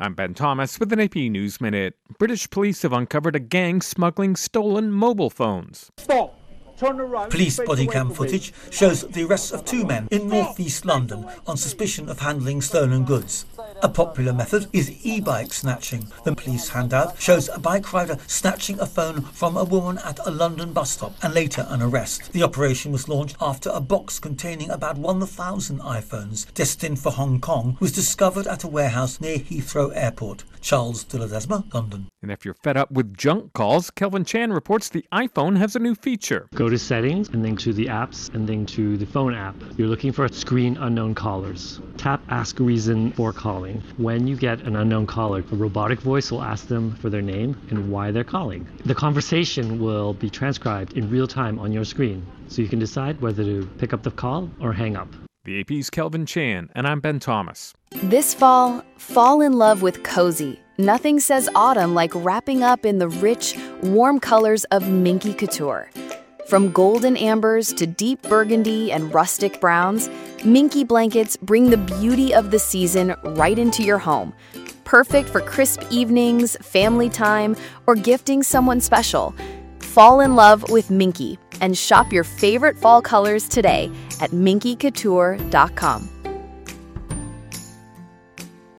I'm Ben Thomas with an AP News Minute. British police have uncovered a gang smuggling stolen mobile phones. Stop! Turn around. Police body cam footage shows the arrest of two men in northeast London on suspicion of handling stolen goods. A popular method is e-bike snatching. The police handout shows a bike rider snatching a phone from a woman at a London bus stop and later an arrest. The operation was launched after a box containing about 1,000 iPhones destined for Hong Kong was discovered at a warehouse near Heathrow Airport. Charles de Ledesma, London. And if you're fed up with junk calls, Kelvin Chan reports the iPhone has a new feature. Go to settings and then to the apps and then to the phone app. You're looking for screen unknown callers. Tap ask reason for calling. When you get an unknown caller, a robotic voice will ask them for their name and why they're calling. The conversation will be transcribed in real time on your screen, so you can decide whether to pick up the call or hang up. The AP's Kelvin Chan, and I'm Ben Thomas. This fall in love with cozy. Nothing says autumn like wrapping up in the rich, warm colors of Minky Couture. From golden ambers to deep burgundy and rustic browns, Minky blankets bring the beauty of the season right into your home. Perfect for crisp evenings, family time, or gifting someone special. Fall in love with Minky and shop your favorite fall colors today at minkycouture.com.